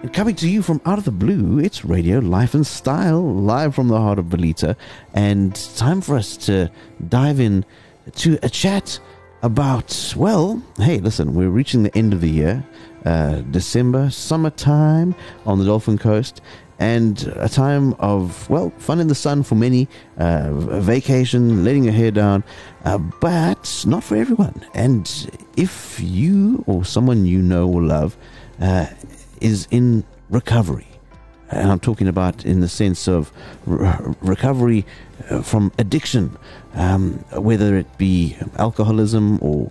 And coming to you from out of the blue, it's Radio Life and Style, live from the heart of Belita. And time for us to dive in to a chat about, well, hey, listen, we're reaching the end of the year. December, summertime on the Dolphin Coast. And a time of, well, fun in the sun for many, a vacation, letting your hair down, but not for everyone. And if you or someone you know or love is in recovery, and I'm talking about in the sense of recovery from addiction, whether it be alcoholism or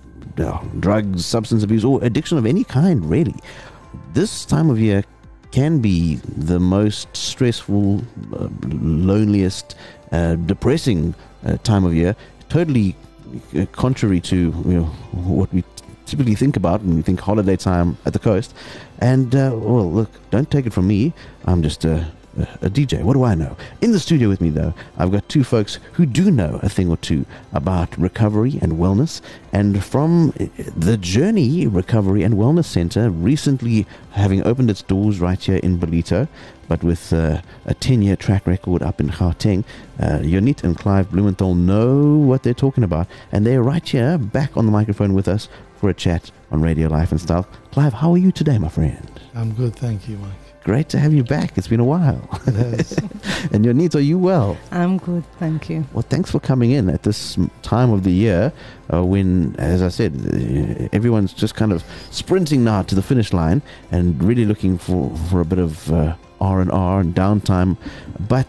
drugs, substance abuse, or addiction of any kind, really, this time of year can be the most stressful, loneliest, depressing time of year. Totally contrary to what we typically think about when we think holiday time at the coast. And well, look, don't take it from me. I'm just a DJ. What do I know? In the studio with me, though, I've got two folks who do know a thing or two about recovery and wellness. And from the Journey Recovery and Wellness Center, recently having opened its doors right here in Belito, but with a 10-year track record up in Gauteng, Jonit and Clive Blumenthal know what they're talking about. And they're right here, back on the microphone with us for a chat on Radio Life and Style. Clive, how are you today, my friend? I'm good, thank you, Mike. Great to have you back. It's been a while. It has. And Jonit, are you well? I'm good, thank you. Well, thanks for coming in at this time of the year when, as I said, everyone's just kind of sprinting now to the finish line and really looking for a bit of R&R and downtime. But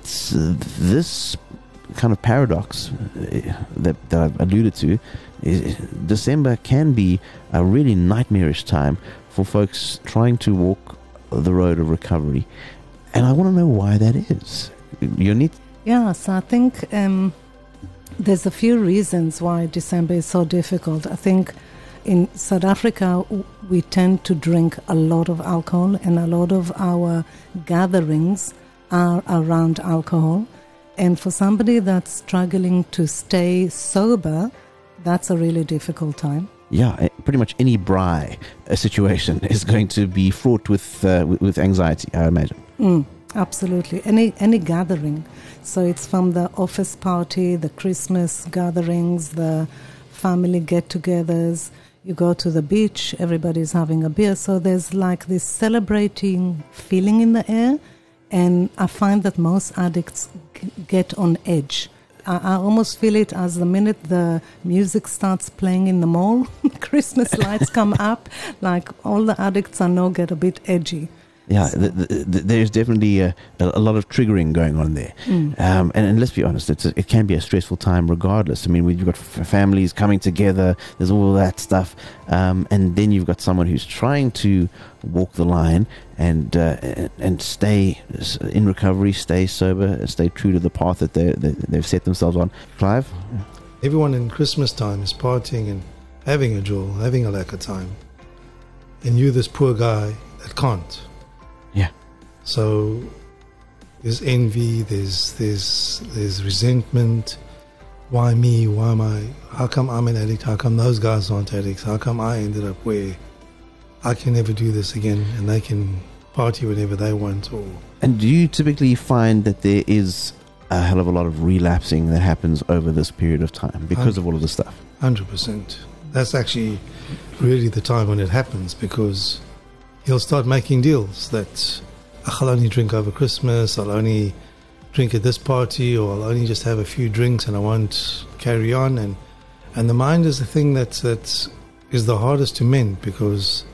this kind of paradox that I've alluded to, December can be a really nightmarish time for folks trying to walk the road of recovery. And I want to know why that is. Jonit? Yes, I think there's a few reasons why December is so difficult. I think in South Africa, we tend to drink a lot of alcohol, and a lot of our gatherings are around alcohol. And for somebody that's struggling to stay sober, that's a really difficult time. Yeah, pretty much any braai situation is going to be fraught with anxiety, I imagine. Absolutely. Any gathering. So it's from the office party, the Christmas gatherings, the family get-togethers. You go to the beach, everybody's having a beer. So there's like this celebrating feeling in the air. And I find that most addicts get on edge. I almost feel it as the minute the music starts playing in the mall, Christmas lights come up, like all the addicts I know get a bit edgy. Yeah, there's definitely a lot of triggering going on there. And let's be honest, it can be a stressful time regardless. I mean, you've got families coming together, there's all that stuff. And then you've got someone who's trying to walk the line and stay in recovery, stay sober, stay true to the path that they've set themselves on. Clive? Everyone in Christmas time is partying and having a joy, having a lekker time. And you're this poor guy that can't. Yeah. So there's envy, there's resentment. Why me? Why am I? How come I'm an addict? How come those guys aren't addicts? How come I ended up where I can never do this again and they can party whenever they want? And do you typically find that there is a hell of a lot of relapsing that happens over this period of time because of all of this stuff? 100%. That's actually really the time when it happens, because he'll start making deals that I'll only drink over Christmas, I'll only drink at this party, or I'll only just have a few drinks and I won't carry on. And the mind is the thing that is the hardest to mend, because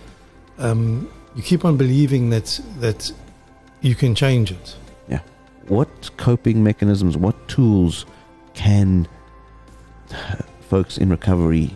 you keep on believing that you can change it. Yeah. What coping mechanisms, what tools can folks in recovery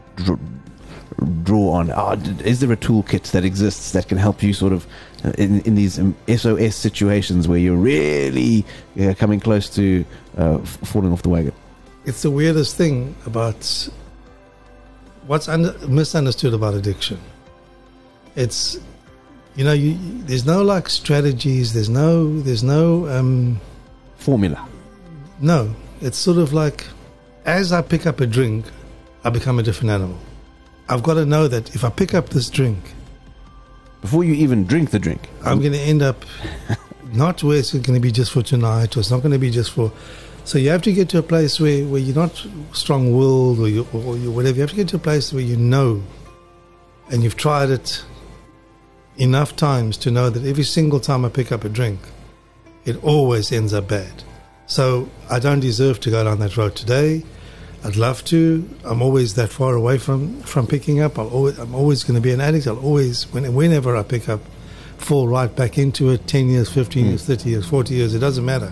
draw on? Is there a toolkit that exists that can help you sort of in these SOS situations where you're really coming close to falling off the wagon? It's the weirdest thing about what's misunderstood about addiction. It's, there's no like strategies, there's no formula. No, it's sort of like, as I pick up a drink, I become a different animal. I've got to know that if I pick up this drink, before you even drink the drink. I'm going to end up not where it's going to be just for tonight, or it's not going to be just for. So you have to get to a place where you're not strong-willed or you whatever. You have to get to a place where you know, and you've tried it enough times to know that every single time I pick up a drink, it always ends up bad. So I don't deserve to go down that road today. I'd love to. I'm always that far away from picking up. I'm always going to be an addict. I'll always, whenever I pick up, fall right back into it. 10 years, 15 years, 30 years, 40 years. It doesn't matter.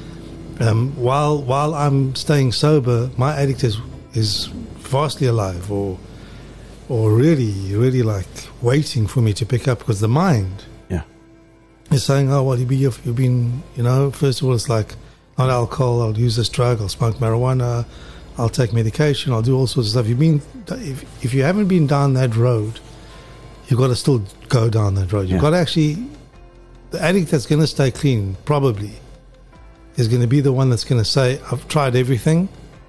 While I'm staying sober, my addict is vastly alive, or really like waiting for me to pick up, because the mind is saying, oh well, you've been, first of all, it's like, not alcohol, I'll use this drug, I'll smoke marijuana, I'll take medication, I'll do all sorts of stuff. If you haven't been down that road, you've got to still go down that road. You've got to actually, the addict that's going to stay clean probably is going to be the one that's going to say, I've tried everything,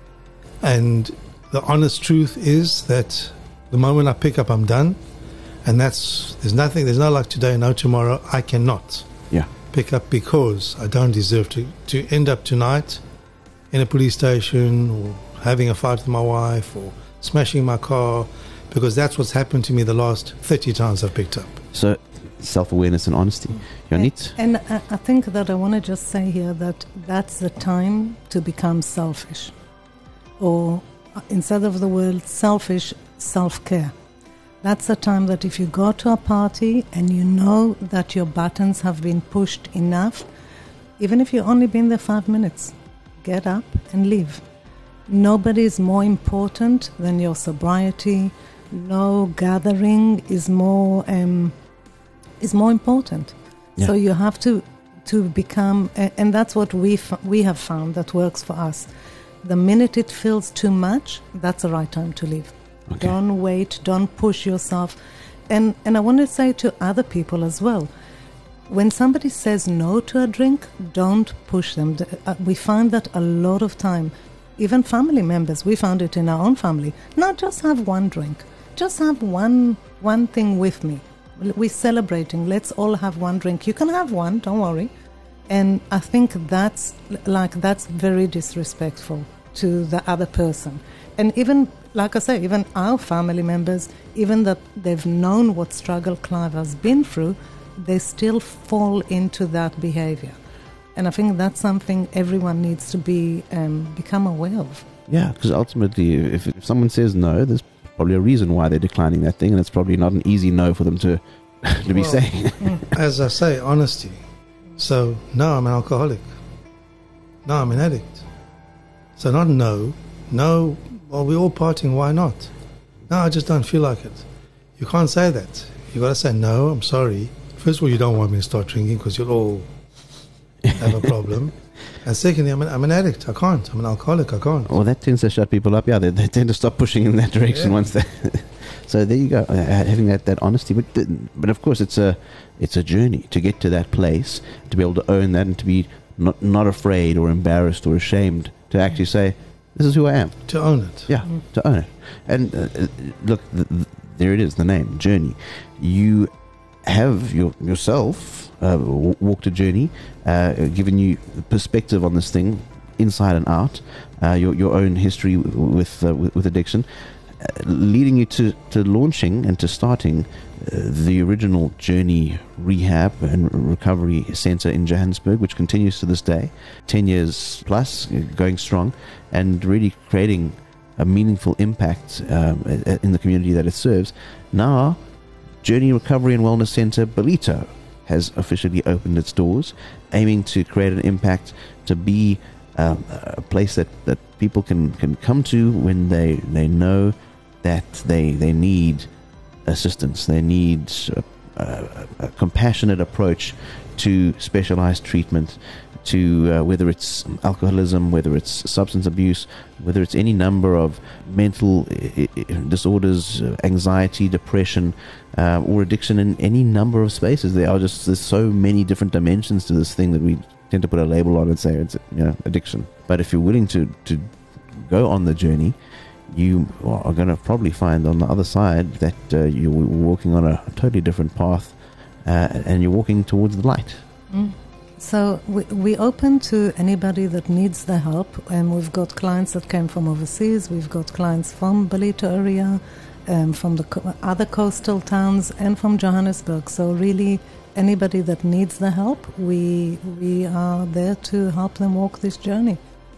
and the honest truth is that the moment I pick up, I'm done, and there's no like today, no tomorrow. I cannot pick up, because I don't deserve to end up tonight in a police station, or having a fight with my wife, or smashing my car, because that's what's happened to me the last 30 times I've picked up. So self-awareness and honesty. Jonit? And I think that I want to just say here that that's the time to become selfish, or instead of the word selfish, self-care. That's the time that if you go to a party and you know that your buttons have been pushed enough, even if you've only been there 5 minutes, get up and leave. Nobody is more important than your sobriety. No gathering is more important. Yeah. So you have to become, and that's what we have found that works for us. The minute it feels too much, that's the right time to leave. Okay. Don't wait, don't push yourself. And I want to say to other people as well, when somebody says no to a drink, don't push them. We find that a lot of time, even family members, we found it in our own family. Not just have one drink, just have one thing with me. We're celebrating, let's all have one drink. You can have one, don't worry. And I think that's very disrespectful to the other person. And even, like I say, even our family members, even that they've known what struggle Clive has been through, they still fall into that behavior. And I think that's something everyone needs to become aware of. Yeah, because ultimately, if someone says no, there's probably a reason why they're declining that thing, and it's probably not an easy no for them to be saying. As I say, honesty. So, no, I'm an alcoholic. No, I'm an addict. So not no, well, we're all partying, why not? No, I just don't feel like it. You can't say that. You got to say, no, I'm sorry. First of all, you don't want me to start drinking because you'll all have a problem. And secondly, I'm an addict. I can't. I'm an alcoholic. I can't. Well, that tends to shut people up. Yeah, they tend to stop pushing in that direction once they... So there you go, having that honesty. But of course, it's a journey to get to that place, to be able to own that and to be not afraid or embarrassed or ashamed to actually say, this is who I am. To own it. Yeah, to own it. And look, there it is, the name, Journey. You have yourself walked a journey, given you perspective on this thing, inside and out, your own history with addiction, leading you to launching and to starting the original Journey Rehab and Recovery Center in Johannesburg, which continues to this day, 10 years plus, going strong, and really creating a meaningful impact in the community that it serves. Now, Journey Recovery and Wellness Center Ballito has officially opened its doors, aiming to create an impact, to be a place that people can come to when they know that they need assistance. They need a compassionate approach to specialized treatment, to whether it's alcoholism, whether it's substance abuse, whether it's any number of mental disorders, anxiety, depression, or addiction in any number of spaces. There's so many different dimensions to this thing that we tend to put a label on and say it's addiction. But if you're willing to go on the journey, you are going to probably find on the other side that you're walking on a totally different path and you're walking towards the light. So we open to anybody that needs the help, and we've got clients that came from overseas, we've got clients from Ballito area, from the other coastal towns, and from Johannesburg. So really, anybody that needs the help, we are there to help them walk this journey.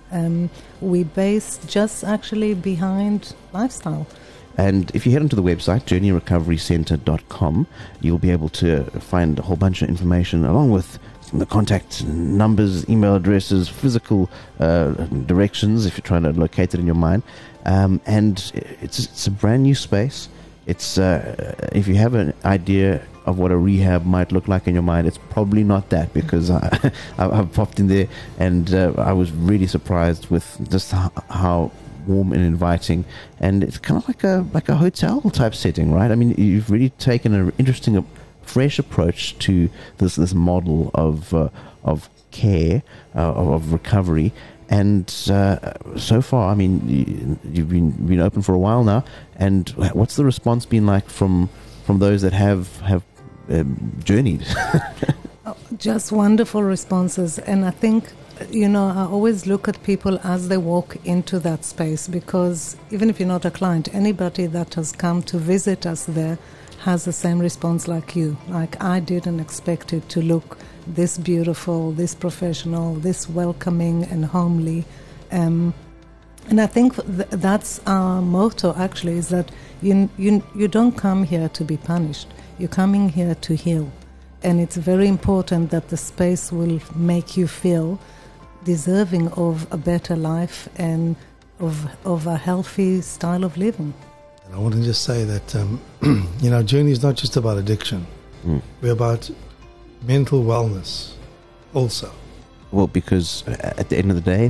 We base just actually behind lifestyle. And if you head onto the website, journeyrecoverycenter.com, you'll be able to find a whole bunch of information along with the contact numbers, email addresses, physical directions if you're trying to locate it in your mind. And it's a brand new space. It's if you have an idea of what a rehab might look like in your mind, it's probably not that, because I've popped in there and I was really surprised with just how warm and inviting, and it's kind of like a hotel type setting, right? I mean, you've really taken an interesting, fresh approach to this model of care, of recovery. And so far, I mean, you've been open for a while now, and what's the response been like from those that have journeyed? Just wonderful responses. And I think, I always look at people as they walk into that space, because even if you're not a client, anybody that has come to visit us there has the same response like you. Like, I didn't expect it to look this beautiful, this professional, this welcoming and homely. And I think that's our motto, actually, is that you don't come here to be punished. You're coming here to heal. And it's very important that the space will make you feel deserving of a better life and of a healthy style of living. And I want to just say that, Journey is not just about addiction. We're about mental wellness also. Well, because at the end of the day,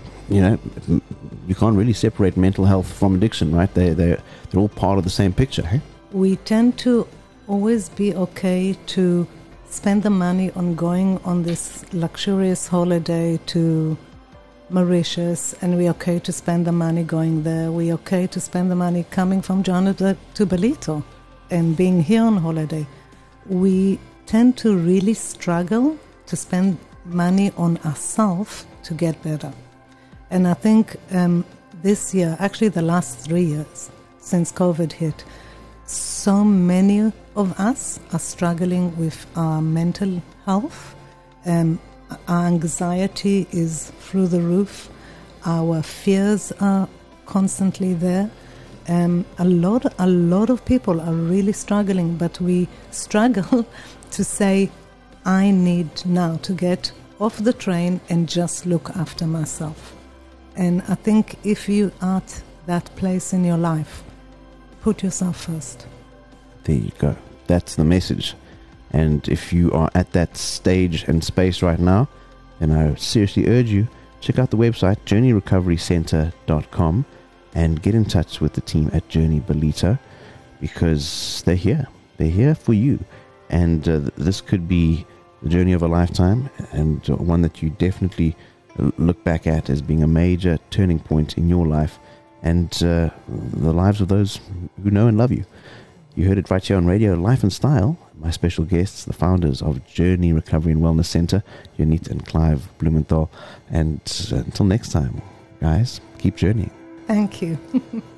you can't really separate mental health from addiction, right? They're all part of the same picture. Hey? We tend to always be okay to spend the money on going on this luxurious holiday to Mauritius, and we're okay to spend the money going there. We're okay to spend the money coming from Johannesburg to Ballito and being here on holiday. We tend to really struggle to spend money on ourselves to get better. And I think this year, actually the last 3 years since COVID hit, so many of us are struggling with our mental health. Our anxiety is through the roof. Our fears are constantly there. A lot of people are really struggling, but we struggle to say, I need now to get off the train and just look after myself. And I think if you are at that place in your life, put yourself first. There you go. That's the message. And if you are at that stage and space right now, then I seriously urge you, check out the website, journeyrecoverycenter.com, and get in touch with the team at Journey Ballito, because they're here. They're here for you. And this could be the journey of a lifetime, and one that you definitely look back at as being a major turning point in your life and the lives of those who know and love you. You heard it right here on Radio Life and Style. My special guests, the founders of Journey Recovery and Wellness Center, Jonit and Clive Blumenthal. And until next time, guys, keep journeying. Thank you.